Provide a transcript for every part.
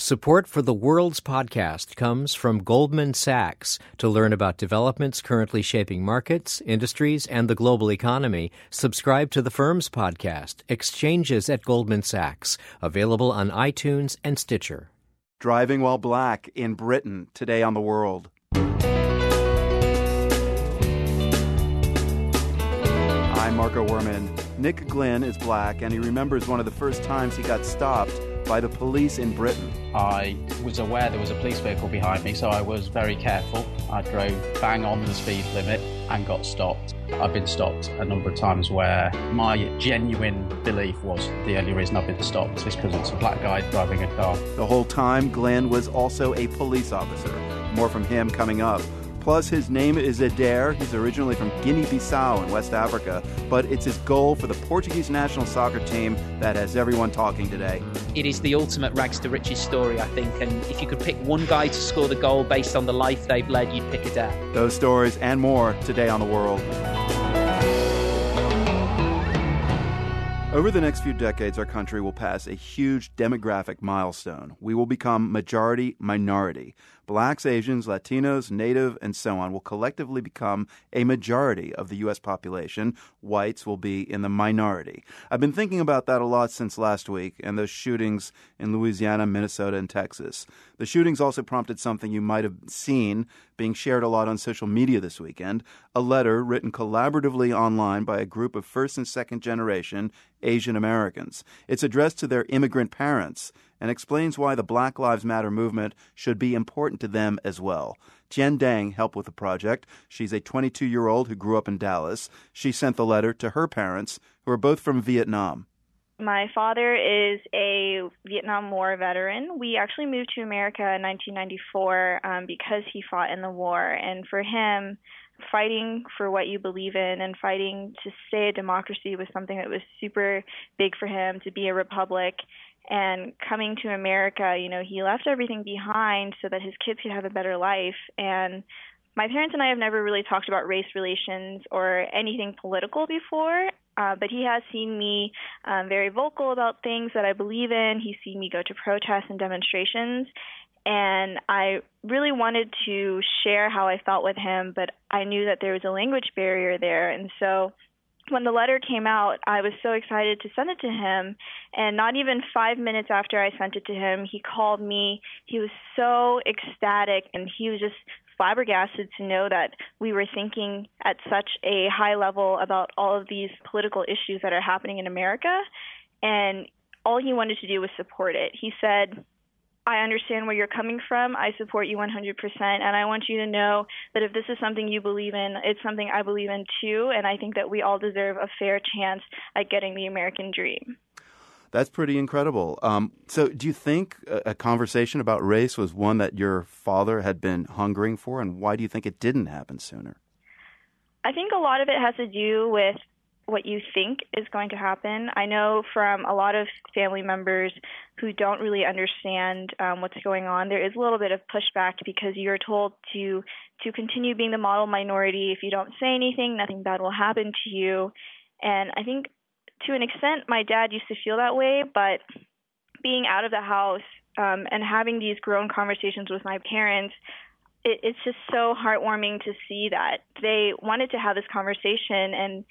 Support for the World's Podcast comes from Goldman Sachs. To learn about developments currently shaping markets, industries, and the global economy, subscribe to the firm's podcast, Exchanges at Goldman Sachs, available on iTunes and Stitcher. Driving while black in Britain, today on The World. I'm Marco Werman. Nick Glynn is black, and he remembers one of the first times he got stopped by the police in Britain. I was aware there was a police vehicle behind me, so I was very careful. I drove bang on the speed limit and got stopped. I've been stopped a number of times where my genuine belief was the only reason I've been stopped is because it's a black guy driving a car. The whole time, Glenn was also a police officer. More from him coming up. Plus, his name is Adair. He's originally from Guinea-Bissau in West Africa, but it's his goal for the Portuguese national soccer team that has everyone talking today. It is the ultimate rags to riches story, I think, and if you could pick one guy to score the goal based on the life they've led, you'd pick Adair. Those stories and more today on The World. Over the next few decades, our country will pass a huge demographic milestone. We will become majority-minority. Blacks, Asians, Latinos, Native, and so on will collectively become a majority of the U.S. population. Whites will be in the minority. I've been thinking about that a lot since last week and those shootings in Louisiana, Minnesota, and Texas. The shootings also prompted something you might have seen being shared a lot on social media this weekend, a letter written collaboratively online by a group of first and second generation Asian Americans. It's addressed to their immigrant parents and explains why the Black Lives Matter movement should be important to them as well. Tien Dang helped with the project. She's a 22-year-old who grew up in Dallas. She sent the letter to her parents, who are both from Vietnam. My father is a Vietnam War veteran. We actually moved to America in 1994 because he fought in the war. And for him, fighting for what you believe in and fighting to stay a democracy was something that was super big for him, to be a republic. And coming to America, he left everything behind so that his kids could have a better life. And my parents and I have never really talked about race relations or anything political before, but he has seen me very vocal about things that I believe in. He's seen me go to protests and demonstrations. And I really wanted to share how I felt with him, but I knew that there was a language barrier there. And so when the letter came out, I was so excited to send it to him. And not even 5 minutes after I sent it to him, he called me. He was so ecstatic, and he was just flabbergasted to know that we were thinking at such a high level about all of these political issues that are happening in America. And all he wanted to do was support it. He said, I understand where you're coming from. I support you 100%. And I want you to know that if this is something you believe in, it's something I believe in too. And I think that we all deserve a fair chance at getting the American dream. That's pretty incredible. So do you think a conversation about race was one that your father had been hungering for? And why do you think it didn't happen sooner? I think a lot of it has to do with what you think is going to happen. I know from a lot of family members who don't really understand what's going on, there is a little bit of pushback because you're told to continue being the model minority. If you don't say anything, nothing bad will happen to you. And I think to an extent, my dad used to feel that way, but being out of the house and having these grown conversations with my parents, it's just so heartwarming to see that they wanted to have this conversation, and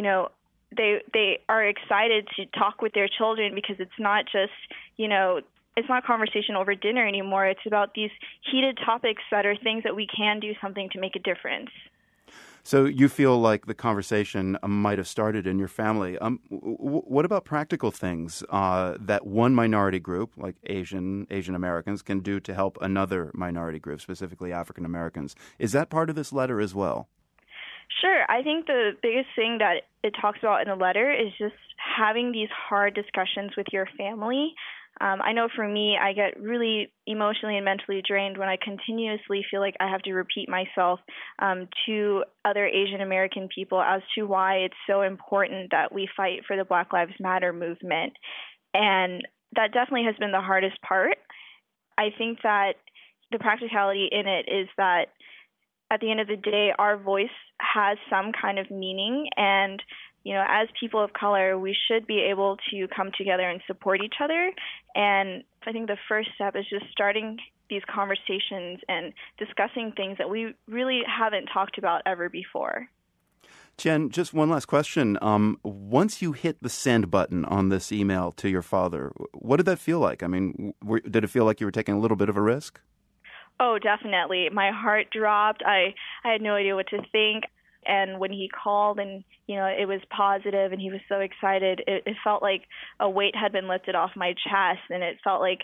they are excited to talk with their children because it's not just it's not conversation over dinner anymore. It's about these heated topics that are things that we can do something to make a difference. So you feel like the conversation might have started in your family. What about practical things that one minority group, like Asian Americans, can do to help another minority group, specifically African Americans? Is that part of this letter as well? Sure. I think the biggest thing that it talks about in the letter is just having these hard discussions with your family. I know for me, I get really emotionally and mentally drained when I continuously feel like I have to repeat myself to other Asian American people as to why it's so important that we fight for the Black Lives Matter movement. And that definitely has been the hardest part. I think that the practicality in it is that at the end of the day, our voice has some kind of meaning, and as people of color, we should be able to come together and support each other. And I think the first step is just starting these conversations and discussing things that we really haven't talked about ever before. Jen, just one last question. Once you hit the send button on this email to your father, what did that feel like? I mean, did it feel like you were taking a little bit of a risk? Oh, definitely. My heart dropped. I had no idea what to think. And when he called and, it was positive and he was so excited, it felt like a weight had been lifted off my chest. And it felt like,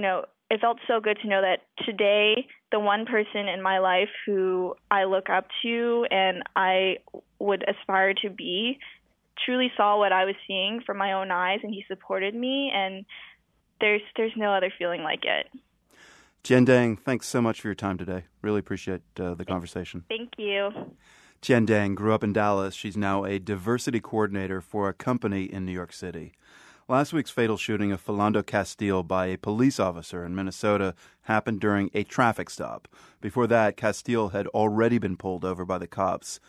it felt so good to know that today, the one person in my life who I look up to and I would aspire to be truly saw what I was seeing from my own eyes, and he supported me. And there's no other feeling like it. Jen Dang, thanks so much for your time today. Really appreciate the conversation. Thank you. Jen Dang grew up in Dallas. She's now a diversity coordinator for a company in New York City. Last week's fatal shooting of Philando Castile by a police officer in Minnesota happened during a traffic stop. Before that, Castile had already been pulled over by the cops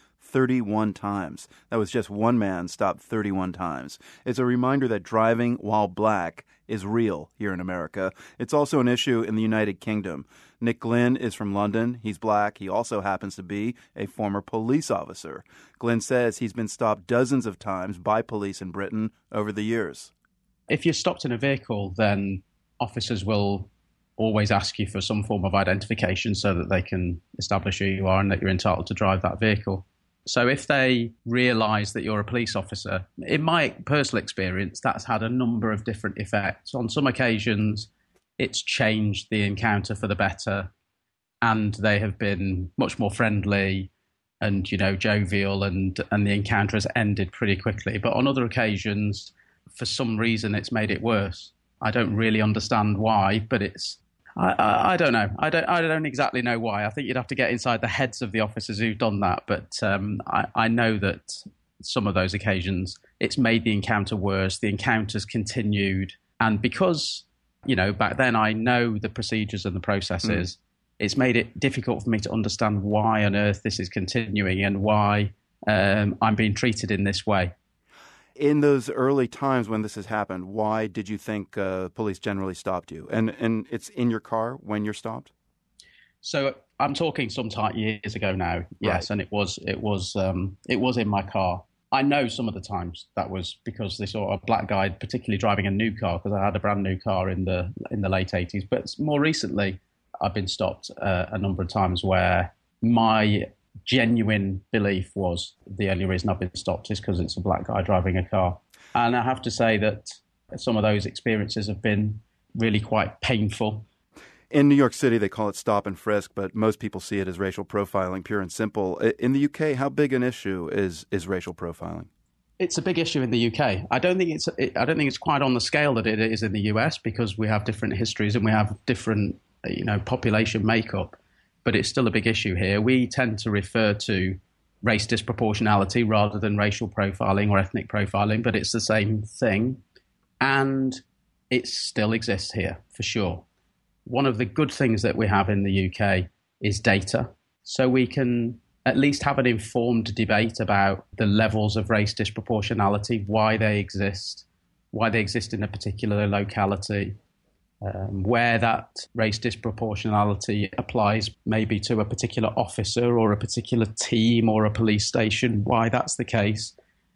31 times. That was just one man stopped 31 times. It's a reminder that driving while black is real here in America. It's also an issue in the United Kingdom. Nick Glynn is from London. He's black. He also happens to be a former police officer. Glynn says he's been stopped dozens of times by police in Britain over the years. If you're stopped in a vehicle, then officers will always ask you for some form of identification so that they can establish who you are and that you're entitled to drive that vehicle. So if they realise that you're a police officer, in my personal experience, that's had a number of different effects. On some occasions, it's changed the encounter for the better, and they have been much more friendly and, jovial, and the encounter has ended pretty quickly. But on other occasions, for some reason, it's made it worse. I don't really understand why, but I don't know. I don't exactly know why. I think you'd have to get inside the heads of the officers who've done that. But I know that some of those occasions, it's made the encounter worse. The encounter's continued. And because, back then I know the procedures and the processes, it's made it difficult for me to understand why on earth this is continuing and why I'm being treated in this way. In those early times when this has happened, why did you think police generally stopped you? And it's in your car when you're stopped? So I'm talking some years ago now, yes, right. And it was in my car. I know some of the times that was because they saw a black guy, particularly driving a new car, because I had a brand new car in the late 80s. But more recently, I've been stopped a number of times where my genuine belief was the only reason I've been stopped is because it's a black guy driving a car. And I have to say that some of those experiences have been really quite painful. In New York City, they call it stop and frisk, but most people see it as racial profiling, pure and simple. In the UK, how big an issue is racial profiling? It's a big issue in the UK. I don't think it's quite on the scale that it is in the US because we have different histories and we have different, population makeup. But it's still a big issue here. We tend to refer to race disproportionality rather than racial profiling or ethnic profiling, but it's the same thing. And it still exists here, for sure. One of the good things that we have in the UK is data. So we can at least have an informed debate about the levels of race disproportionality, why they exist in a particular locality, where that race disproportionality applies maybe to a particular officer or a particular team or a police station, why that's the case.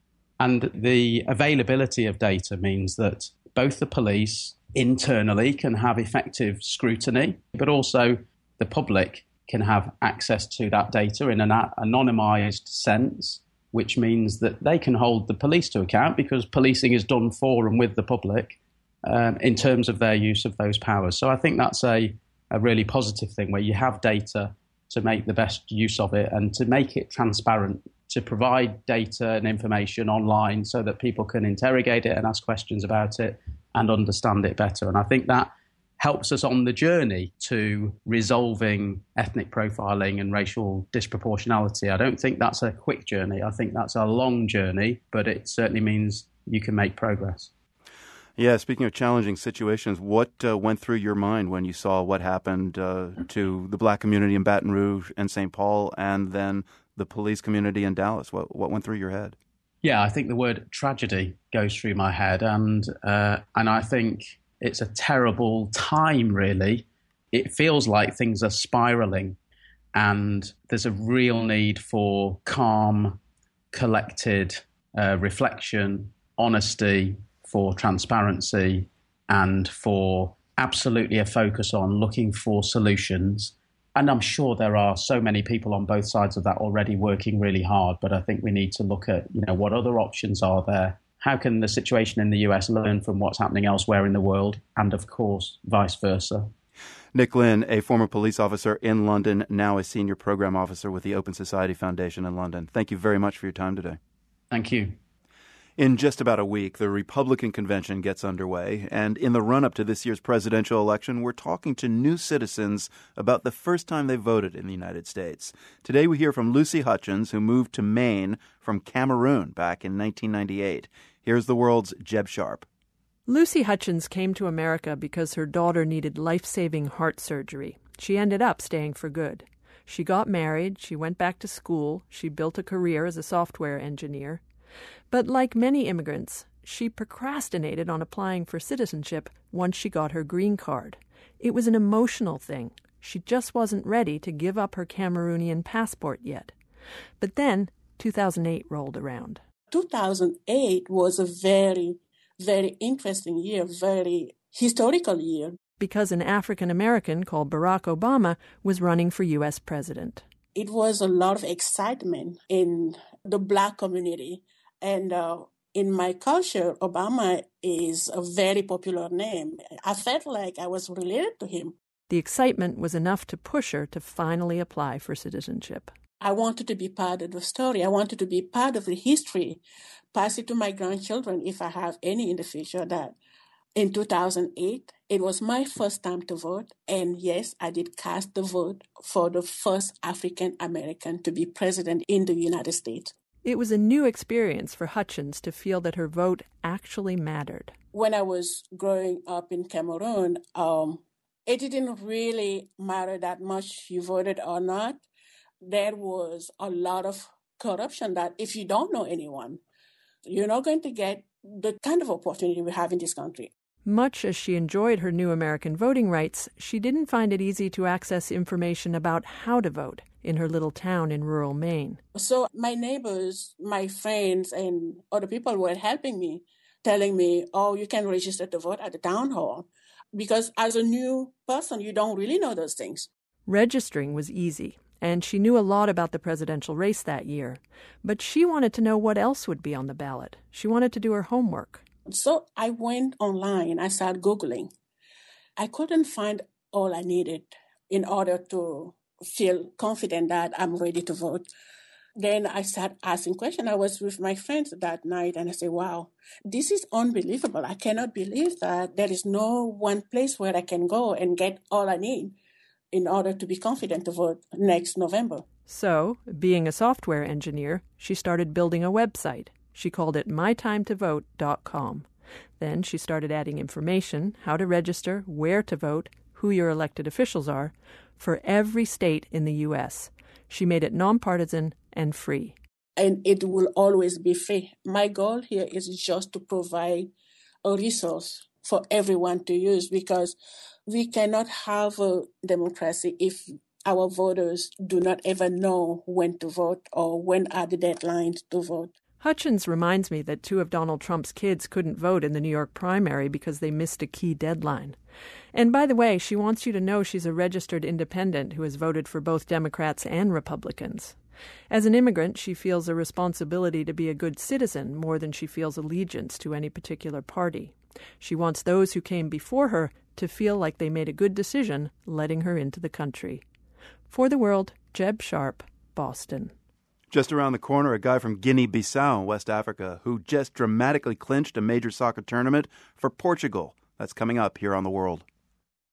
And the availability of data means that both the police internally can have effective scrutiny, but also the public can have access to that data in an anonymized sense, which means that they can hold the police to account because policing is done for and with the public. In terms of their use of those powers. So I think that's a really positive thing where you have data to make the best use of it and to make it transparent, to provide data and information online so that people can interrogate it and ask questions about it and understand it better. And I think that helps us on the journey to resolving ethnic profiling and racial disproportionality. I don't think that's a quick journey. I think that's a long journey, but it certainly means you can make progress. Yeah, speaking of challenging situations, what went through your mind when you saw what happened to the black community in Baton Rouge and St. Paul and then the police community in Dallas? What went through your head? Yeah, I think the word tragedy goes through my head. And I think It's a terrible time, really. It feels like things are spiraling, and there's a real need for calm, collected reflection, honesty, for transparency, and for absolutely a focus on looking for solutions. And I'm sure there are so many people on both sides of that already working really hard, but I think we need to look at, what other options are there? How can the situation in the US learn from what's happening elsewhere in the world? And of course, vice versa. Nick Lynn, a former police officer in London, now a senior program officer with the Open Society Foundation in London. Thank you very much for your time today. Thank you. In just about a week, the Republican convention gets underway, and in the run-up to this year's presidential election, we're talking to new citizens about the first time they voted in the United States. Today we hear from Lucy Hutchins, who moved to Maine from Cameroon back in 1998. Here's the world's Jeb Sharp. Lucy Hutchins came to America because her daughter needed life-saving heart surgery. She ended up staying for good. She got married, she went back to school, she built a career as a software engineer. But like many immigrants, she procrastinated on applying for citizenship once she got her green card. It was an emotional thing. She just wasn't ready to give up her Cameroonian passport yet. But then 2008 rolled around. 2008 was a very, very interesting year, very historical year. Because an African American called Barack Obama was running for U.S. president. It was a lot of excitement in the Black community. And in my culture, Obama is a very popular name. I felt like I was related to him. The excitement was enough to push her to finally apply for citizenship. I wanted to be part of the story. I wanted to be part of the history, pass it to my grandchildren if I have any in the future, that in 2008, it was my first time to vote. And yes, I did cast the vote for the first African American to be president in the United States. It was a new experience for Hutchins to feel that her vote actually mattered. When I was growing up in Cameroon, it didn't really matter that much you voted or not. There was a lot of corruption that if you don't know anyone, you're not going to get the kind of opportunity we have in this country. Much as she enjoyed her new American voting rights, she didn't find it easy to access information about how to vote in her little town in rural Maine. So my neighbors, my friends, and other people were helping me, telling me, oh, you can register to vote at the town hall. Because as a new person, you don't really know those things. Registering was easy, and she knew a lot about the presidential race that year. But she wanted to know what else would be on the ballot. She wanted to do her homework. So I went online. I started Googling. I couldn't find all I needed in order to feel confident that I'm ready to vote. Then I started asking questions. I was with my friends that night, and I said, wow, this is unbelievable. I cannot believe that there is no one place where I can go and get all I need in order to be confident to vote next November. So, being a software engineer, she started building a website. She called it mytimetovote.com. Then she started adding information, how to register, where to vote, who your elected officials are, for every state in the U.S. She made it nonpartisan and free. And it will always be free. My goal here is just to provide a resource for everyone to use, because we cannot have a democracy if our voters do not ever know when to vote or when are the deadlines to vote. Hutchins reminds me that 2 of Donald Trump's kids couldn't vote in the New York primary because they missed a key deadline. And by the way, she wants you to know she's a registered independent who has voted for both Democrats and Republicans. As an immigrant, she feels a responsibility to be a good citizen more than she feels allegiance to any particular party. She wants those who came before her to feel like they made a good decision letting her into the country. For the World, Jeb Sharp, Boston. Just around the corner, a guy from Guinea-Bissau in West Africa who just dramatically clinched a major soccer tournament for Portugal. That's coming up here on The World.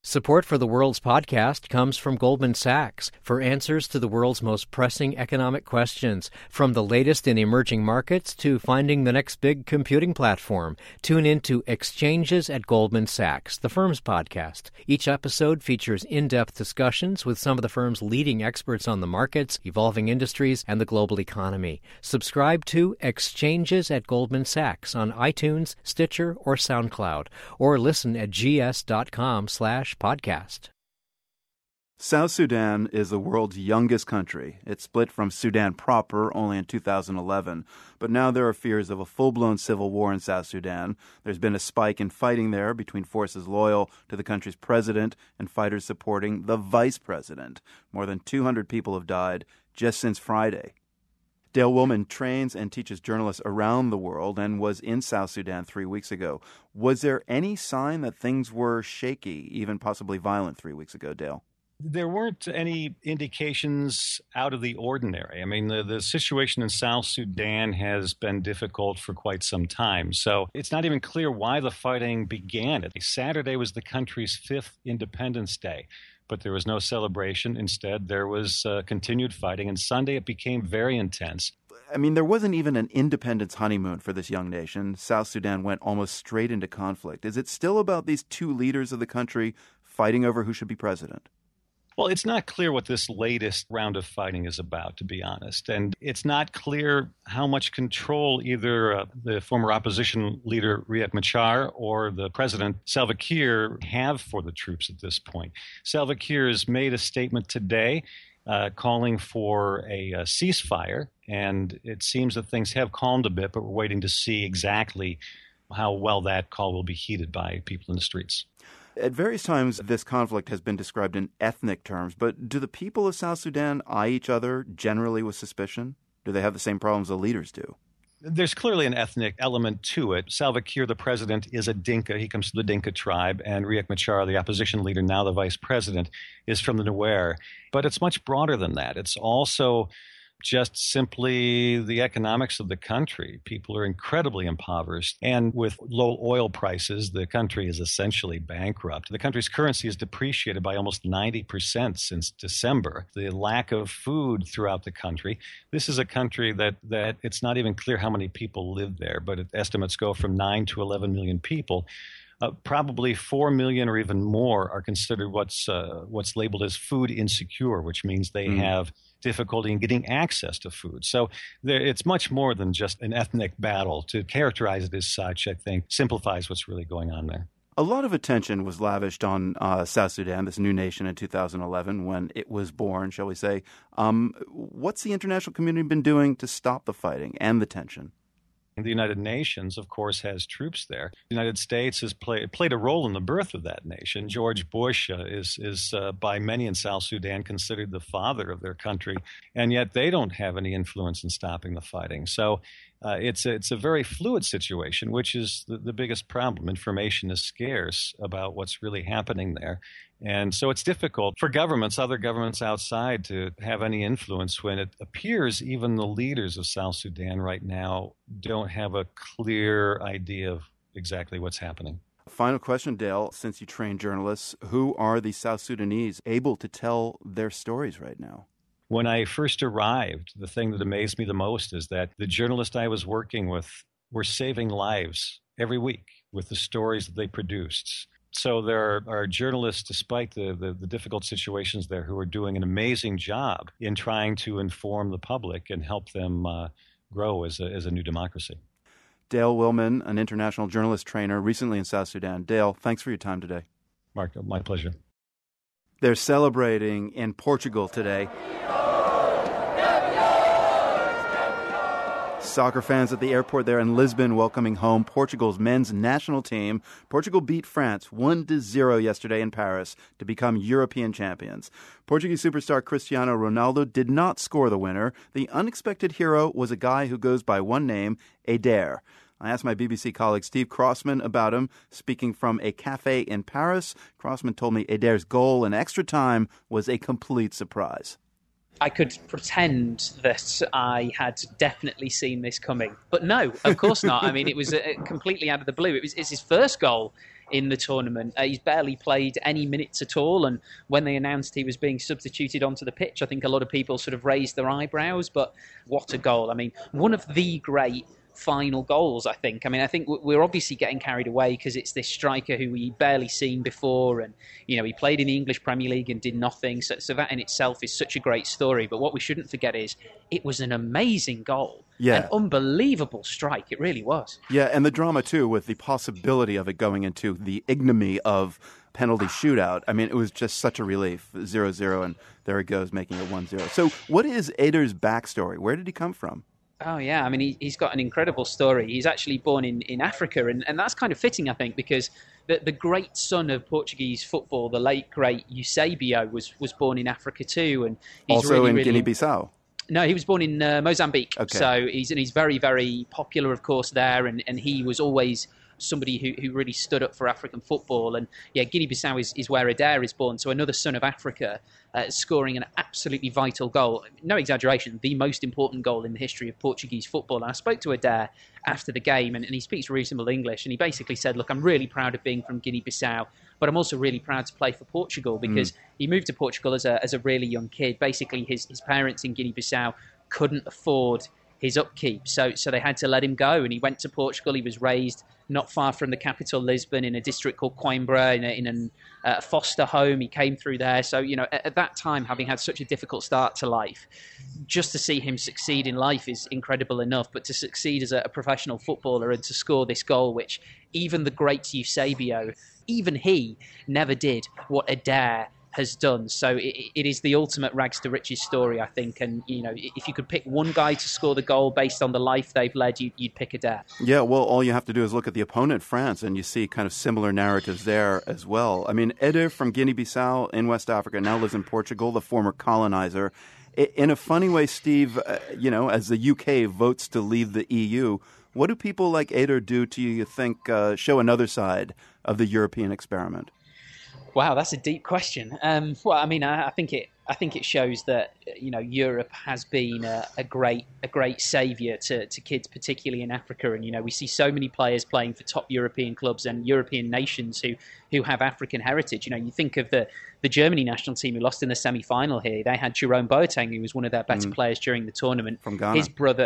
Support for the World's Podcast comes from Goldman Sachs for answers to the world's most pressing economic questions, from the latest in emerging markets to finding the next big computing platform. Tune in to Exchanges at Goldman Sachs, the firm's podcast. Each episode features in-depth discussions with some of the firm's leading experts on the markets, evolving industries, and the global economy. Subscribe to Exchanges at Goldman Sachs on iTunes, Stitcher, or SoundCloud, or listen at gs.com/podcast. South Sudan is the world's youngest country. It split from Sudan proper only in 2011, but now there are fears of a full-blown civil war in South Sudan. There's been a spike in fighting there between forces loyal to the country's president and fighters supporting the vice president. More than 200 people have died just since Friday. Dale Willman trains and teaches journalists around the world and was in South Sudan 3 weeks ago. Was there any sign that things were shaky, even possibly violent 3 weeks ago, Dale? There weren't any indications out of the ordinary. I mean, the situation in South Sudan has been difficult for quite some time. So it's not even clear why the fighting began. Saturday was the country's 5th Independence Day, but there was no celebration. Instead, there was continued fighting. And Sunday, it became very intense. I mean, there wasn't even an independence honeymoon for this young nation. South Sudan went almost straight into conflict. Is it still about these two leaders of the country fighting over who should be president? Well, it's not clear what this latest round of fighting is about, to be honest. And it's not clear how much control either the former opposition leader Riek Machar or the president Salva Kiir have for the troops at this point. Salva Kiir has made a statement today calling for a ceasefire, and it seems that things have calmed a bit, but we're waiting to see exactly how well that call will be heeded by people in the streets. At various times, this conflict has been described in ethnic terms, but do the people of South Sudan eye each other generally with suspicion? Do they have the same problems the leaders do? There's clearly an ethnic element to it. Salva Kiir, the president, is a Dinka. He comes from the Dinka tribe, and Riek Machar, the opposition leader, now the vice president, is from the Nuer. But it's much broader than that. It's also just simply the economics of the country. People are incredibly impoverished. And with low oil prices, the country is essentially bankrupt. The country's currency is depreciated by almost 90% since December. The lack of food throughout the country. This is a country that it's not even clear how many people live there, but estimates go from 9 to 11 million people. Probably 4 million or even more are considered what's labeled as food insecure, which means they have difficulty in getting access to food. So it's much more than just an ethnic battle. To characterize it as such, I think, simplifies what's really going on there. A lot of attention was lavished on South Sudan, this new nation in 2011 when it was born, shall we say. What's the international community been doing to stop the fighting and the tension? The United Nations, of course, has troops there. The United States has played a role in the birth of that nation. George Bush is by many in South Sudan considered the father of their country, and yet they don't have any influence in stopping the fighting. So it's a very fluid situation, which is the biggest problem. Information is scarce about what's really happening there. And so it's difficult for governments, other governments outside, to have any influence when it appears even the leaders of South Sudan right now don't have a clear idea of exactly what's happening. Final question, Dale. Since you train journalists, who are the South Sudanese able to tell their stories right now? When I first arrived, the thing that amazed me the most is that the journalists I was working with were saving lives every week with the stories that they produced. So there are journalists, despite the difficult situations there, who are doing an amazing job in trying to inform the public and help them grow as a new democracy. Dale Willman, an international journalist trainer, recently in South Sudan. Dale, thanks for your time today. Mark, my pleasure. They're celebrating in Portugal today. Soccer fans at the airport there in Lisbon welcoming home Portugal's men's national team. Portugal beat France 1-0 yesterday in Paris to become European champions. Portuguese superstar Cristiano Ronaldo did not score the winner. The unexpected hero was a guy who goes by one name, Eder. I asked my BBC colleague Steve Crossman about him. Speaking from a cafe in Paris, Crossman told me Eder's goal in extra time was a complete surprise. I could pretend that I had definitely seen this coming. But no, of course not. I mean, it was completely out of the blue. It's his first goal in the tournament. He's barely played any minutes at all, and when they announced he was being substituted onto the pitch, I think a lot of people sort of raised their eyebrows, but what a goal. I mean, one of the great final goals, I think. I mean, I think we're obviously getting carried away because it's this striker who we barely seen before, and, you know, he played in the English Premier League and did nothing, so that in itself is such a great story. But what we shouldn't forget is it was an amazing goal. Yeah. An unbelievable strike. It really was. Yeah, and the drama, too, with the possibility of it going into the ignominy of penalty shootout. I mean, it was just such a relief. 0-0, and there he goes, making it 1-0. So what is Eder's backstory? Where did he come from? Oh, yeah. I mean, he's got an incredible story. He's actually born in Africa, and that's kind of fitting, I think, because the great son of Portuguese football, the late, great Eusebio, was born in Africa too. And he's also really, in really... Guinea-Bissau? No, he was born in Mozambique. Okay. So he's very, very popular, of course, there, and he was always somebody who really stood up for African football. And yeah, Guinea-Bissau is where Eder is born, so another son of Africa, scoring an absolutely vital goal. No exaggeration, the most important goal in the history of Portuguese football. And I spoke to Eder after the game, and he speaks reasonable English, and he basically said, look, I'm really proud of being from Guinea-Bissau, but I'm also really proud to play for Portugal, because he moved to Portugal as a really young kid. Basically, his parents in Guinea-Bissau couldn't afford his upkeep, so they had to let him go, and he went to Portugal. He was raised not far from the capital, Lisbon, in a district called Coimbra, in a foster home. He came through there. So, you know, at that time, having had such a difficult start to life, just to see him succeed in life is incredible enough. But to succeed as a professional footballer and to score this goal, which even the great Eusebio, even he never did what Eder has done. So it is the ultimate rags to riches story, I think. And, you know, if you could pick one guy to score the goal based on the life they've led, you'd pick Eder. Yeah, well, all you have to do is look at the opponent, France, and you see kind of similar narratives there as well. I mean, Eder from Guinea-Bissau in West Africa now lives in Portugal, the former colonizer. In a funny way, Steve, you know, as the UK votes to leave the EU, what do people like Eder do to you think show another side of the European experiment? Wow, that's a deep question. Well, I mean, I think it shows that, you know, Europe has been a great saviour to kids, particularly in Africa. And, you know, we see so many players playing for top European clubs and European nations who have African heritage. You know, you think of the Germany national team who lost in the semi-final here. They had Jerome Boateng, who was one of their better players during the tournament. From Ghana. His brother,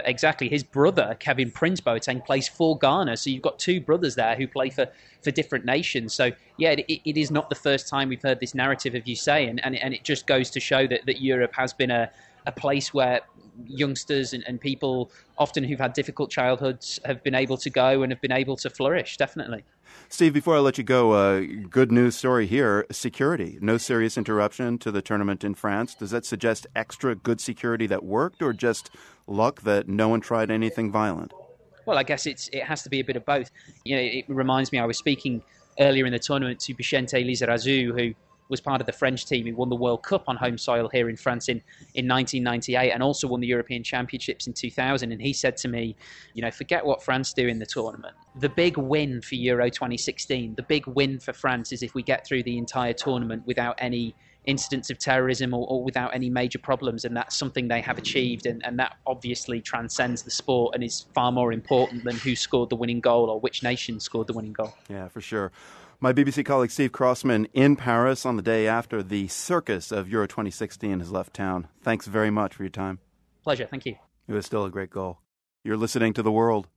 Kevin Prince Boateng, plays for Ghana. So you've got two brothers there who play for different nations. So, yeah, it is not the first time we've heard this narrative, as you say, and it just goes to show that Europe has been a place where youngsters and people often who've had difficult childhoods have been able to go and have been able to flourish, definitely. Steve, before I let you go, good news story here, security. No serious interruption to the tournament in France. Does that suggest extra good security that worked, or just luck that no one tried anything violent? Well, I guess it has to be a bit of both. You know, it reminds me, I was speaking earlier in the tournament to Vicente Lizarazu, who was part of the French team who won the World Cup on home soil here in France in 1998 and also won the European Championships in 2000. And he said to me, you know, forget what France do in the tournament. The big win for Euro 2016, the big win for France is if we get through the entire tournament without any incidents of terrorism or without any major problems. And that's something they have achieved. And that obviously transcends the sport and is far more important than who scored the winning goal or which nation scored the winning goal. Yeah, for sure. My BBC colleague Steve Crossman in Paris on the day after the circus of Euro 2016 has left town. Thanks very much for your time. Pleasure. Thank you. It was still a great goal. You're listening to The World.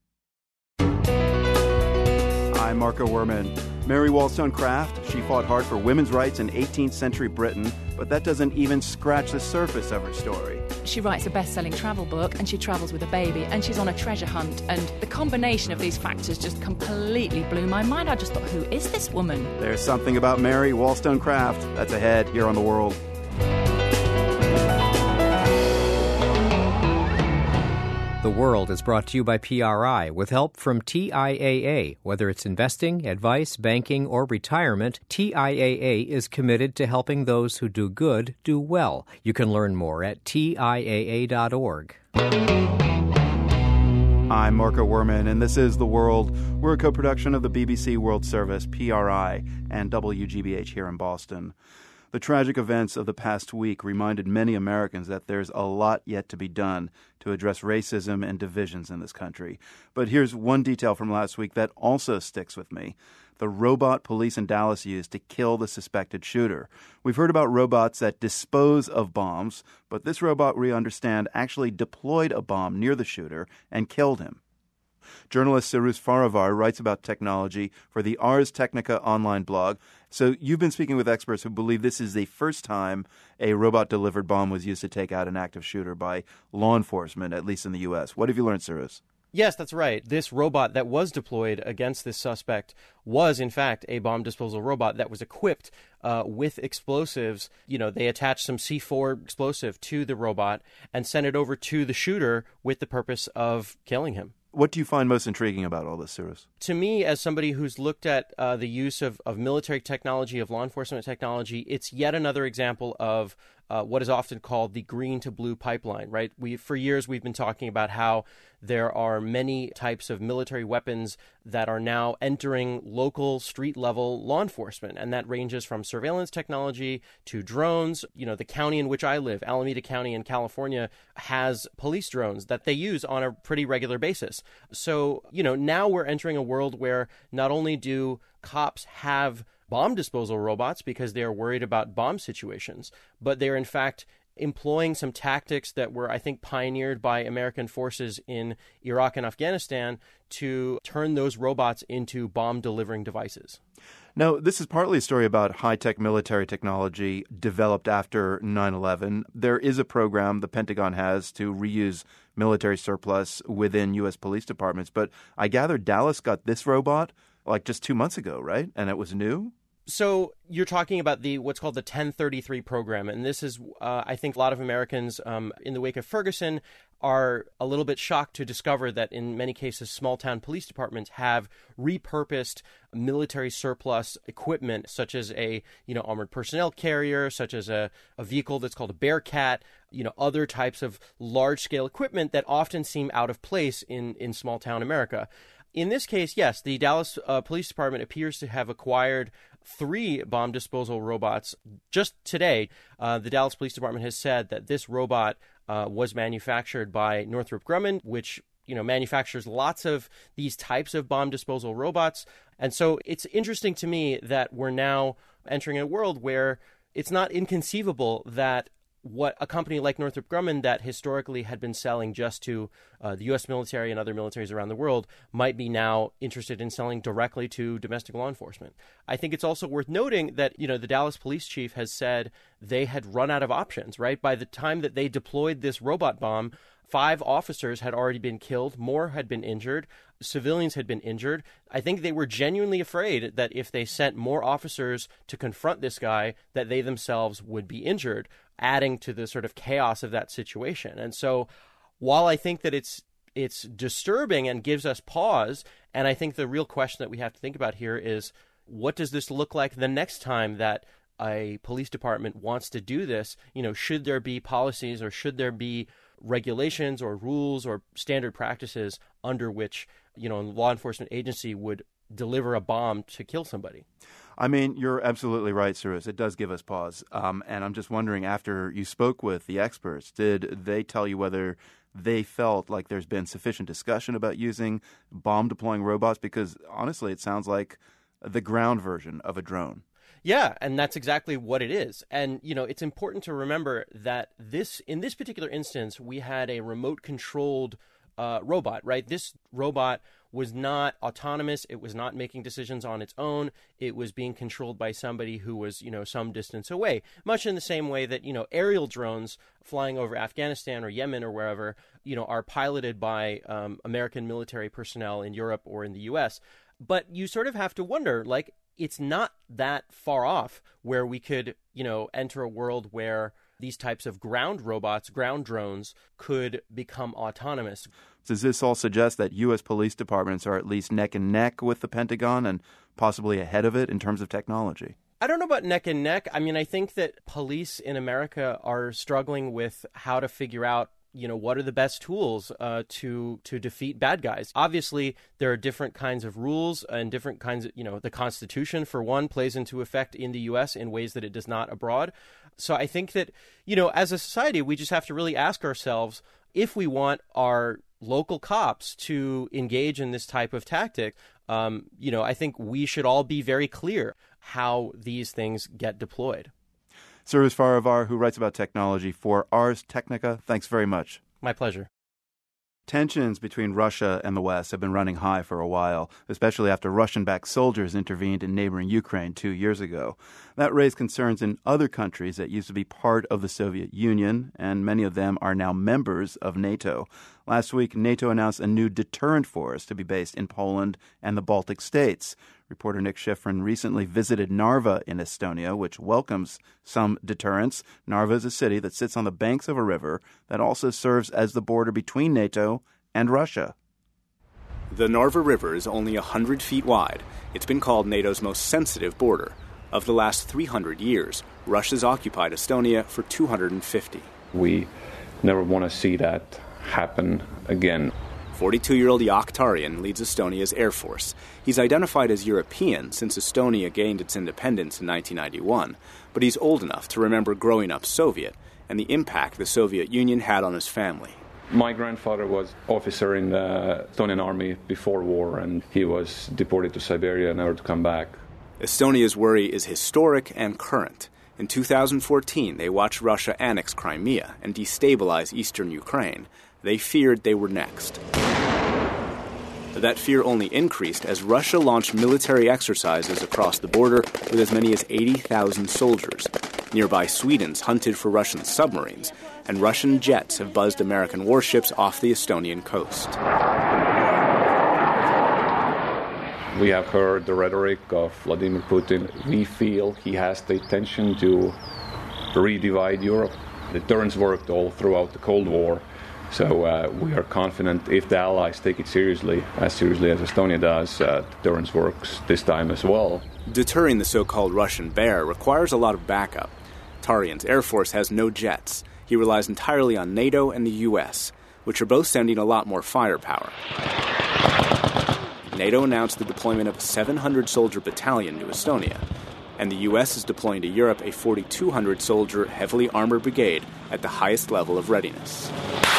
I'm Marco Werman. Mary Wollstonecraft, she fought hard for women's rights in 18th century Britain, but that doesn't even scratch the surface of her story. She writes a best-selling travel book and she travels with a baby and she's on a treasure hunt, and the combination of these factors just completely blew my mind. I just thought, who is this woman? There's something about Mary Wollstonecraft that's ahead here on The World. The World is brought to you by PRI with help from TIAA. Whether it's investing, advice, banking, or retirement, TIAA is committed to helping those who do good do well. You can learn more at TIAA.org. I'm Marco Werman, and this is The World. We're a co-production of the BBC World Service, PRI, and WGBH here in Boston. The tragic events of the past week reminded many Americans that there's a lot yet to be done to address racism and divisions in this country. But here's one detail from last week that also sticks with me. the robot police in Dallas used to kill the suspected shooter. We've heard about robots that dispose of bombs, but this robot, we understand, actually deployed a bomb near the shooter and killed him. Journalist Cyrus Farivar writes about technology for the Ars Technica online blog. So you've been speaking with experts who believe this is the first time a robot-delivered bomb was used to take out an active shooter by law enforcement, at least in the U.S. What have you learned, Cyrus? Yes, that's right. This robot that was deployed against this suspect was, in fact, a bomb disposal robot that was equipped with explosives. You know, they attached some C4 explosive to the robot and sent it over to the shooter with the purpose of killing him. What do you find most intriguing about all this, Cyrus? To me, as somebody who's looked at the use of military technology, of law enforcement technology, it's yet another example of what is often called the green to blue pipeline, right? For years, we've been talking about how there are many types of military weapons that are now entering local street-level law enforcement, and that ranges from surveillance technology to drones. You know, the county in which I live, Alameda County in California, has police drones that they use on a pretty regular basis. So, you know, now we're entering a world where not only do cops have bomb disposal robots because they are worried about bomb situations, but they're in fact employing some tactics that were, I think, pioneered by American forces in Iraq and Afghanistan to turn those robots into bomb-delivering devices. Now, this is partly a story about high-tech military technology developed after 9/11. There is a program the Pentagon has to reuse military surplus within U.S. police departments, but I gather Dallas got this robot like just 2 months ago, right? And it was new? So you're talking about what's called the 1033 program, and this is, I think, a lot of Americans in the wake of Ferguson are a little bit shocked to discover that in many cases small-town police departments have repurposed military surplus equipment, such as a armored personnel carrier, such as a vehicle that's called a Bearcat, other types of large-scale equipment that often seem out of place in small-town America. In this case, yes, the Dallas Police Department appears to have acquired 3 bomb disposal robots just today. The Dallas Police Department has said that this robot was manufactured by Northrop Grumman, which manufactures lots of these types of bomb disposal robots. And so it's interesting to me that we're now entering a world where it's not inconceivable that what a company like Northrop Grumman that historically had been selling just to the U.S. military and other militaries around the world might be now interested in selling directly to domestic law enforcement. I think it's also worth noting that, the Dallas police chief has said they had run out of options, right? By the time that they deployed this robot bomb, 5 officers had already been killed, more had been injured, civilians had been injured. I think they were genuinely afraid that if they sent more officers to confront this guy, that they themselves would be injured, adding to the sort of chaos of that situation. And so while I think that it's disturbing and gives us pause, and I think the real question that we have to think about here is, what does this look like the next time that a police department wants to do this? Should there be policies or should there be regulations or rules or standard practices under which, a law enforcement agency would deliver a bomb to kill somebody? I mean, you're absolutely right, Cyrus. It does give us pause. And I'm just wondering, after you spoke with the experts, did they tell you whether they felt like there's been sufficient discussion about using bomb-deploying robots? Because honestly, it sounds like the ground version of a drone. Yeah, and that's exactly what it is. And, it's important to remember that in this particular instance, we had a remote-controlled robot, right? This robot was not autonomous. It was not making decisions on its own. It was being controlled by somebody who was, some distance away, much in the same way that, aerial drones flying over Afghanistan or Yemen or wherever, are piloted by American military personnel in Europe or in the U.S. But you sort of have to wonder, it's not that far off where we could, enter a world where these types of ground robots, ground drones, could become autonomous. Does this all suggest that U.S. police departments are at least neck and neck with the Pentagon and possibly ahead of it in terms of technology? I don't know about neck and neck. I mean, I think that police in America are struggling with how to figure out what are the best tools to defeat bad guys. Obviously, there are different kinds of rules and different kinds of, the Constitution, for one, plays into effect in the U.S. in ways that it does not abroad. So I think that, as a society, we just have to really ask ourselves, if we want our local cops to engage in this type of tactic, I think we should all be very clear how these things get deployed. Service Farivar, who writes about technology for Ars Technica, thanks very much. My pleasure. Tensions between Russia and the West have been running high for a while, especially after Russian-backed soldiers intervened in neighboring Ukraine 2 years ago. That raised concerns in other countries that used to be part of the Soviet Union, and many of them are now members of NATO. Last week, NATO announced a new deterrent force to be based in Poland and the Baltic states. Reporter Nick Schifrin recently visited Narva in Estonia, which welcomes some deterrents. Narva is a city that sits on the banks of a river that also serves as the border between NATO and Russia. The Narva River is only 100 feet wide. It's been called NATO's most sensitive border. Of the last 300 years, Russia's occupied Estonia for 250. We never want to see that happen again. 42-year-old Jaak Tarian leads Estonia's Air Force. He's identified as European since Estonia gained its independence in 1991, but he's old enough to remember growing up Soviet and the impact the Soviet Union had on his family. My grandfather was officer in the Estonian army before war, and he was deported to Siberia, never to come back. Estonia's worry is historic and current. In 2014, they watched Russia annex Crimea and destabilize eastern Ukraine. They feared they were next. That fear only increased as Russia launched military exercises across the border with as many as 80,000 soldiers. Nearby Sweden's hunted for Russian submarines, and Russian jets have buzzed American warships off the Estonian coast. We have heard the rhetoric of Vladimir Putin. We feel he has the intention to redivide Europe. Deterrence worked all throughout the Cold War. So we are confident if the Allies take it seriously as Estonia does, deterrence works this time as well. Deterring the so-called Russian bear requires a lot of backup. Tarian's Air Force has no jets. He relies entirely on NATO and the U.S., which are both sending a lot more firepower. NATO announced the deployment of a 700-soldier battalion to Estonia, and the U.S. is deploying to Europe a 4,200-soldier heavily armored brigade at the highest level of readiness.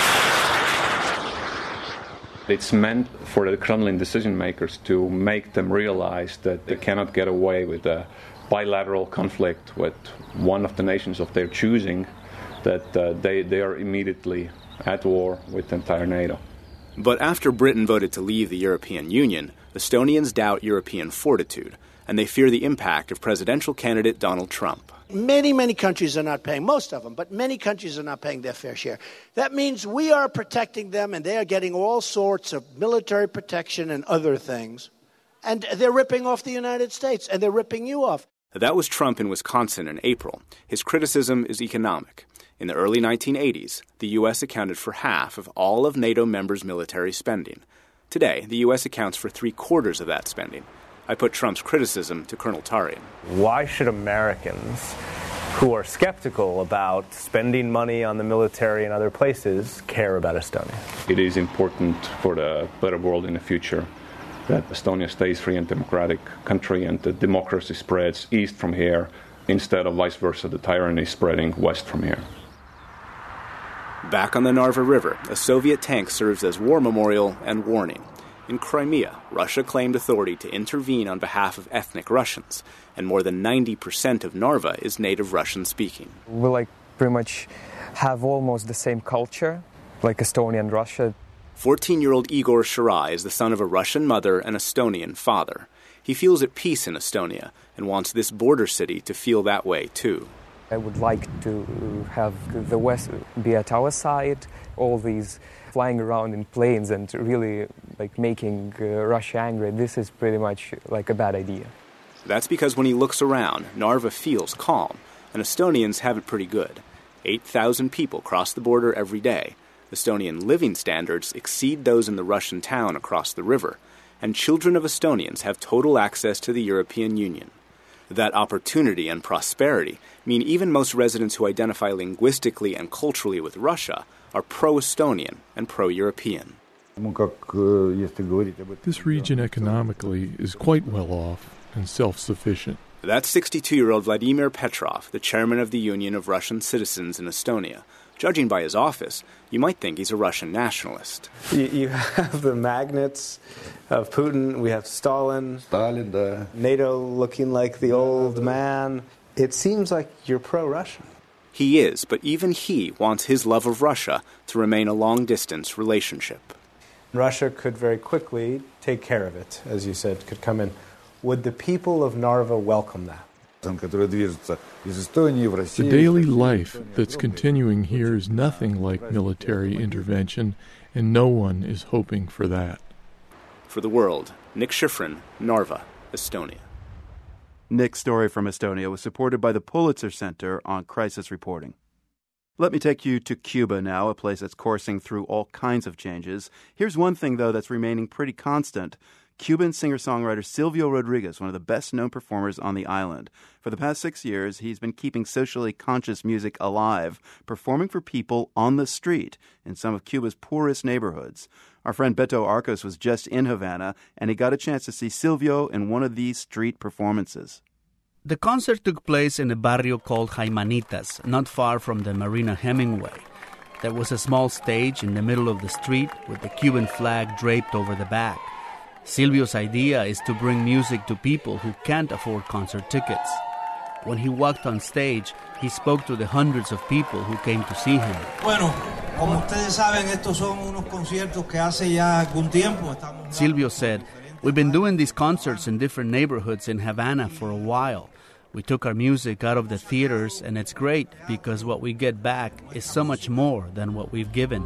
It's meant for the Kremlin decision makers to make them realize that they cannot get away with a bilateral conflict with one of the nations of their choosing, that they are immediately at war with the entire NATO. But after Britain voted to leave the European Union, Estonians doubt European fortitude, and they fear the impact of presidential candidate Donald Trump. Many countries are not paying, most of them, but many countries are not paying their fair share. That means we are protecting them, and they are getting all sorts of military protection and other things. And they're ripping off the United States, and they're ripping you off. That was Trump in Wisconsin in April. His criticism is economic. In the early 1980s, the U.S. accounted for half of all of NATO members' military spending. Today, the U.S. accounts for 3/4 of that spending. I put Trump's criticism to Colonel Tarian. Why should Americans who are skeptical about spending money on the military in other places care about Estonia? It is important for the better world in the future that Estonia stays free and democratic country and the democracy spreads east from here instead of vice versa, the tyranny spreading west from here. Back on the Narva River, a Soviet tank serves as war memorial and warning. In Crimea, Russia claimed authority to intervene on behalf of ethnic Russians, and more than 90% of Narva is native Russian-speaking. We pretty much have almost the same culture, like Estonia and Russia. 14-year-old Igor Shirai is the son of a Russian mother and Estonian father. He feels at peace in Estonia and wants this border city to feel that way too. I would like to have the West be at our side, all these flying around in planes and really making Russia angry. This is pretty much a bad idea. That's because when he looks around, Narva feels calm, and Estonians have it pretty good. 8,000 people cross the border every day. Estonian living standards exceed those in the Russian town across the river, and children of Estonians have total access to the European Union. That opportunity and prosperity mean even most residents who identify linguistically and culturally with Russia are pro-Estonian and pro-European. This region economically is quite well off and self-sufficient. That's 62-year-old Vladimir Petrov, the chairman of the Union of Russian Citizens in Estonia. Judging by his office, you might think he's a Russian nationalist. You have the magnets of Putin. We have Stalin, NATO looking like the old man. It seems like you're pro-Russian. He is, but even he wants his love of Russia to remain a long-distance relationship. Russia could very quickly take care of it, as you said, could come in. Would the people of Narva welcome that? The daily life that's continuing here is nothing like military intervention, and no one is hoping for that. For The World, Nick Schifrin, Narva, Estonia. Nick's story from Estonia was supported by the Pulitzer Center on Crisis Reporting. Let me take you to Cuba now, a place that's coursing through all kinds of changes. Here's one thing, though, that's remaining pretty constant. Cuban singer-songwriter Silvio Rodriguez, one of the best-known performers on the island. For the past 6 years, he's been keeping socially conscious music alive, performing for people on the street in some of Cuba's poorest neighborhoods. Our friend Beto Arcos was just in Havana, and he got a chance to see Silvio in one of these street performances. The concert took place in a barrio called Jaimanitas, not far from the Marina Hemingway. There was a small stage in the middle of the street with the Cuban flag draped over the back. Silvio's idea is to bring music to people who can't afford concert tickets. When he walked on stage, he spoke to the hundreds of people who came to see him. Silvio said, "We've been doing these concerts in different neighborhoods in Havana for a while. We took our music out of the theaters, and it's great because what we get back is so much more than what we've given."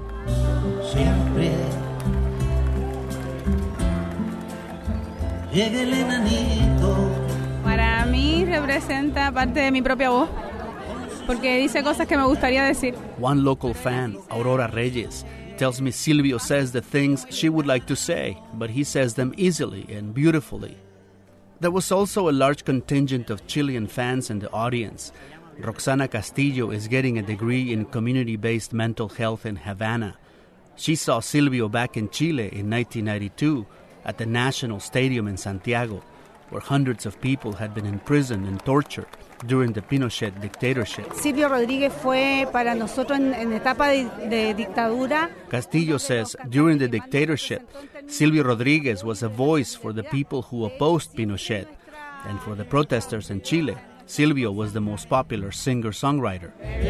Para mí representa parte de mi propia voz, porque dice cosas que me gustaría decir. One local fan, Aurora Reyes, tells me Silvio says the things she would like to say, but he says them easily and beautifully. There was also a large contingent of Chilean fans in the audience. Roxana Castillo is getting a degree in community-based mental health in Havana. She saw Silvio back in Chile in 1992 at the National Stadium in Santiago, where hundreds of people had been imprisoned and tortured during the Pinochet dictatorship. Silvio Rodríguez fue para nosotros en etapa de dictadura. Castillo says during the dictatorship, Silvio Rodríguez was a voice for the people who opposed Pinochet, and for the protesters in Chile, Silvio was the most popular singer-songwriter.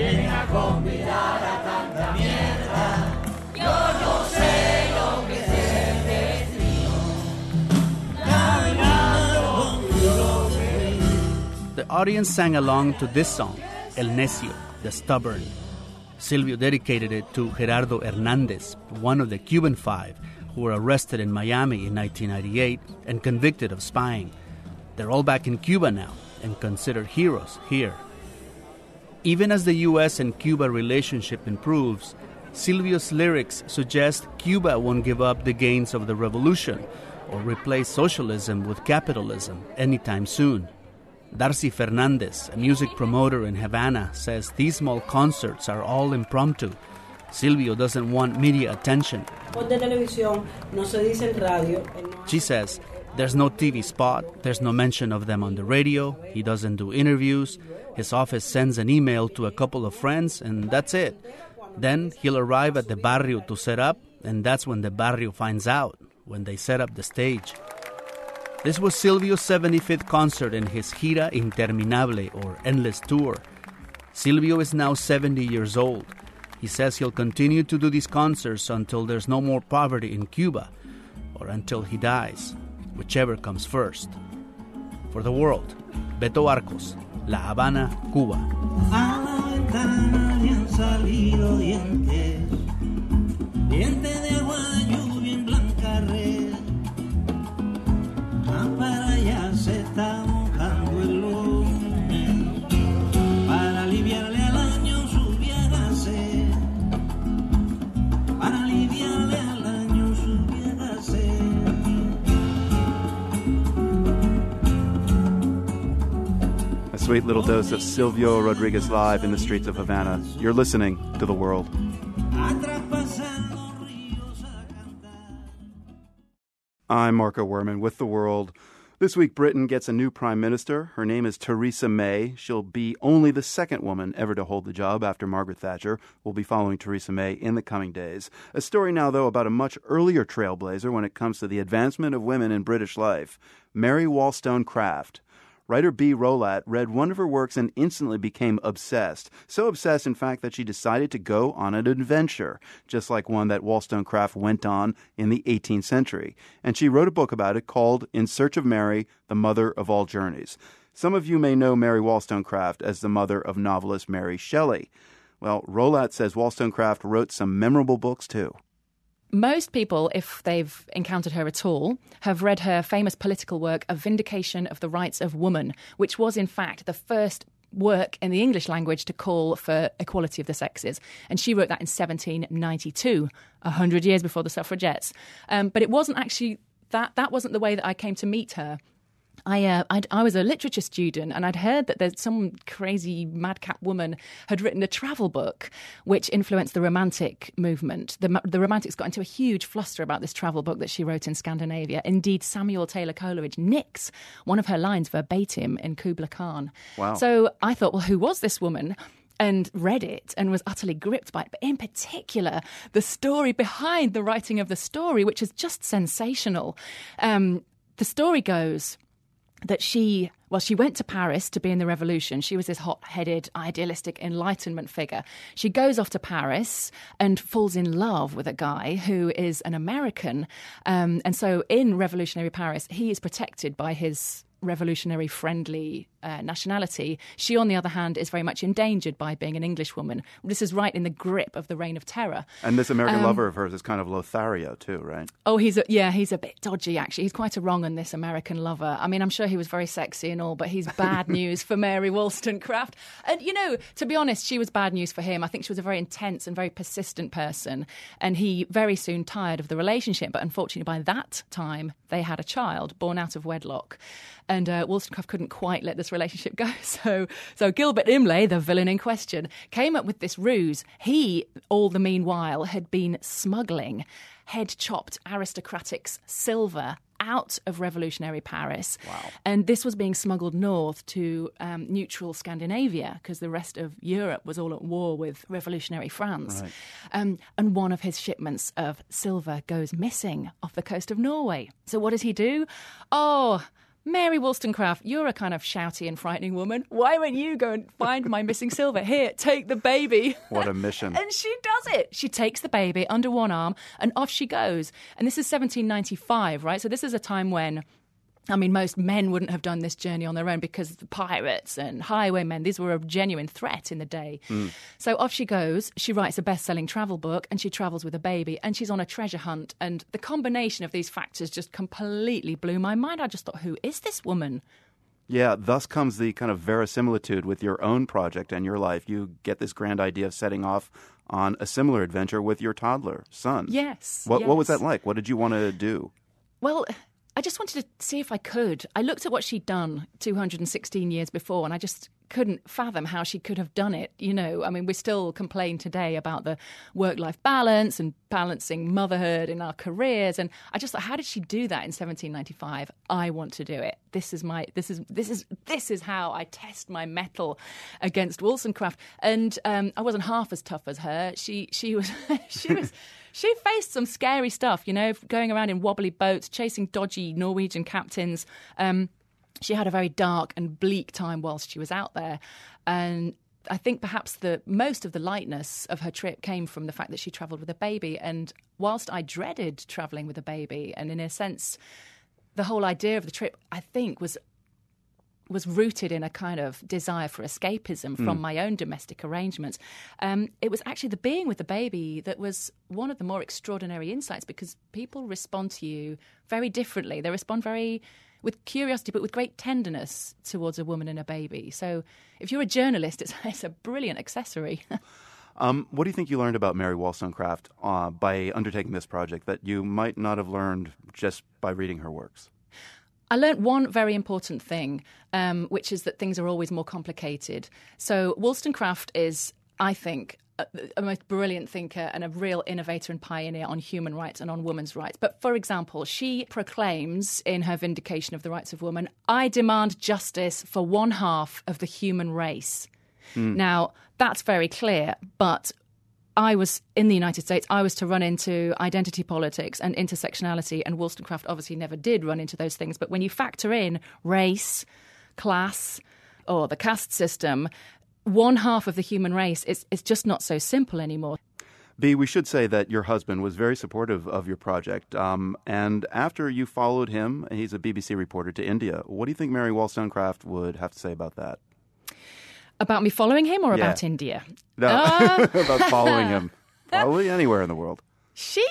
The audience sang along to this song, El Necio, the Stubborn. Silvio dedicated it to Gerardo Hernandez, one of the Cuban Five, who were arrested in Miami in 1998 and convicted of spying. They're all back in Cuba now and considered heroes here. Even as the U.S. and Cuba relationship improves, Silvio's lyrics suggest Cuba won't give up the gains of the revolution or replace socialism with capitalism anytime soon. Darcy Fernandez, a music promoter in Havana, says these small concerts are all impromptu. Silvio doesn't want media attention. She says there's no TV spot, there's no mention of them on the radio, he doesn't do interviews, his office sends an email to a couple of friends, and that's it. Then he'll arrive at the barrio to set up, and that's when the barrio finds out, when they set up the stage. This was Silvio's 75th concert in his Gira Interminable, or Endless Tour. Silvio is now 70 years old. He says he'll continue to do these concerts until there's no more poverty in Cuba, or until he dies, whichever comes first. For The World, Beto Arcos, La Habana, Cuba. Para allá se está mojando el lunes, para aliviarle al año su vieja sed, para aliviarle al año su vieja sed. A sweet little dose of Silvio Rodriguez live in the streets of Havana. You're listening to The World. I'm Marco Werman with The World. This week, Britain gets a new prime minister. Her name is Theresa May. She'll be only the second woman ever to hold the job after Margaret Thatcher. We'll be following Theresa May in the coming days. A story now, though, about a much earlier trailblazer when it comes to the advancement of women in British life, Mary Wollstonecraft. Writer B. Rowlatt read one of her works and instantly became obsessed. So obsessed, in fact, that she decided to go on an adventure, just like one that Wollstonecraft went on in the 18th century. And she wrote a book about it called In Search of Mary, the Mother of All Journeys. Some of you may know Mary Wollstonecraft as the mother of novelist Mary Shelley. Well, Rowlatt says Wollstonecraft wrote some memorable books, too. Most people, if they've encountered her at all, have read her famous political work, A Vindication of the Rights of Woman, which was, in fact, the first work in the English language to call for equality of the sexes. And she wrote that in 1792, 100 years before the suffragettes. But it wasn't actually that wasn't the way that I came to meet her. I was a literature student, and I'd heard that there's some crazy madcap woman had written a travel book which influenced the Romantic movement. The Romantics got into a huge fluster about this travel book that she wrote in Scandinavia. Indeed, Samuel Taylor Coleridge nicks one of her lines verbatim in Kubla Khan. Wow. So I thought, well, who was this woman? And read it and was utterly gripped by it. But in particular, the story behind the writing of the story, which is just sensational. The story goes that she went to Paris to be in the revolution. She was this hot-headed, idealistic Enlightenment figure. She goes off to Paris and falls in love with a guy who is an American. And so in revolutionary Paris, he is protected by his revolutionary-friendly nationality. She, on the other hand, is very much endangered by being an Englishwoman. This is right in the grip of the Reign of Terror. And this American lover of hers is kind of Lothario, too, right? Oh, he's a bit dodgy, actually. He's quite a wrong on this American lover. I mean, I'm sure he was very sexy and all, but he's bad news for Mary Wollstonecraft. And, to be honest, she was bad news for him. I think she was a very intense and very persistent person, and he very soon tired of the relationship. But unfortunately, by that time, they had a child born out of wedlock. And Wollstonecraft couldn't quite let this relationship go. So Gilbert Imlay, the villain in question, came up with this ruse. He, all the meanwhile, had been smuggling head-chopped aristocratics' silver out of revolutionary Paris. Wow. And this was being smuggled north to neutral Scandinavia because the rest of Europe was all at war with revolutionary France. Right. And one of his shipments of silver goes missing off the coast of Norway. So what does he do? Oh, Mary Wollstonecraft, you're a kind of shouty and frightening woman. Why won't you go and find my missing silver? Here, take the baby. What a mission. And she does it. She takes the baby under one arm and off she goes. And this is 1795, right? So this is a time when, most men wouldn't have done this journey on their own because the pirates and highwaymen, these were a genuine threat in the day. So off she goes. She writes a best-selling travel book and she travels with a baby and she's on a treasure hunt. And the combination of these factors just completely blew my mind. I just thought, who is this woman? Yeah, thus comes the kind of verisimilitude with your own project and your life. You get this grand idea of setting off on a similar adventure with your toddler son. Yes. What was that like? What did you want to do? Well, I just wanted to see if I could. I looked at what she'd done 216 years before, and I just couldn't fathom how she could have done it. We still complain today about the work-life balance and balancing motherhood in our careers. And I just thought, how did she do that in 1795? I want to do it. This is how I test my mettle against Wollstonecraft. And I wasn't half as tough as her. She was. She faced some scary stuff, going around in wobbly boats, chasing dodgy Norwegian captains. She had a very dark and bleak time whilst she was out there. And I think perhaps most of the lightness of her trip came from the fact that she travelled with a baby. And whilst I dreaded travelling with a baby, and in a sense, the whole idea of the trip, I think, was rooted in a kind of desire for escapism from my own domestic arrangements. It was actually the being with the baby that was one of the more extraordinary insights, because people respond to you very differently. They respond with curiosity, but with great tenderness towards a woman and a baby. So if you're a journalist, it's a brilliant accessory. What do you think you learned about Mary Wollstonecraft by undertaking this project that you might not have learned just by reading her works? I learnt one very important thing, which is that things are always more complicated. So Wollstonecraft is, I think, a most brilliant thinker and a real innovator and pioneer on human rights and on women's rights. But for example, she proclaims in her Vindication of the Rights of Women, I demand justice for one half of the human race. Now, that's very clear, but I was in the United States, I was to run into identity politics and intersectionality, and Wollstonecraft obviously never did run into those things. But when you factor in race, class, or the caste system, one half of the human race is just not so simple anymore. Bea, we should say that your husband was very supportive of your project. And after you followed him, he's a BBC reporter, to India, what do you think Mary Wollstonecraft would have to say about that? About me following him or about India? No, about following him. Probably anywhere in the world. She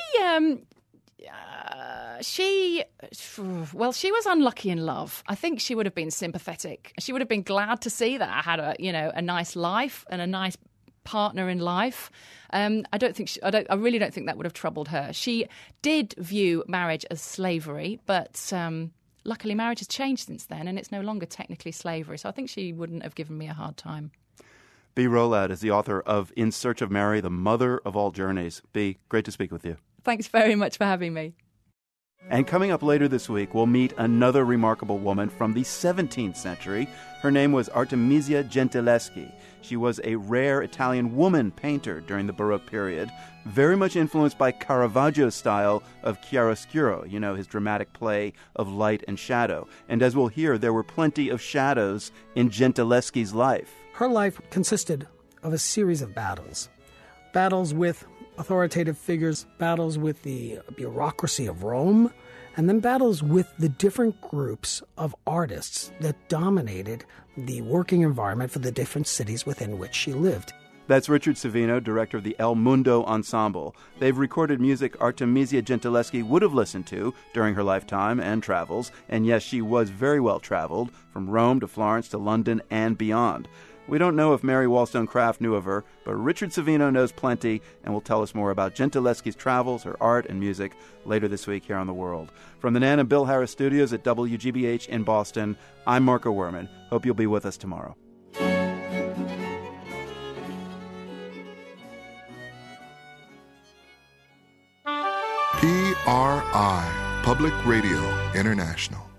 was unlucky in love. I think she would have been sympathetic. She would have been glad to see that I had a nice life and a nice partner in life. I really don't think that would have troubled her. She did view marriage as slavery, but luckily marriage has changed since then, and it's no longer technically slavery. So I think she wouldn't have given me a hard time. Bea Rolad is the author of In Search of Mary, the Mother of All Journeys. Bea, great to speak with you. Thanks very much for having me. And coming up later this week, we'll meet another remarkable woman from the 17th century. Her name was Artemisia Gentileschi. She was a rare Italian woman painter during the Baroque period, very much influenced by Caravaggio's style of chiaroscuro, his dramatic play of light and shadow. And as we'll hear, there were plenty of shadows in Gentileschi's life. Her life consisted of a series of battles. Battles with authoritative figures, battles with the bureaucracy of Rome, and then battles with the different groups of artists that dominated the working environment for the different cities within which she lived. That's Richard Savino, director of the El Mundo Ensemble. They've recorded music Artemisia Gentileschi would have listened to during her lifetime and travels, and yes, she was very well traveled, from Rome to Florence to London and beyond. We don't know if Mary Wollstonecraft knew of her, but Richard Savino knows plenty and will tell us more about Gentileschi's travels, her art, and music later this week here on The World. From the Nan and Bill Harris studios at WGBH in Boston, I'm Marco Werman. Hope you'll be with us tomorrow. PRI, Public Radio International.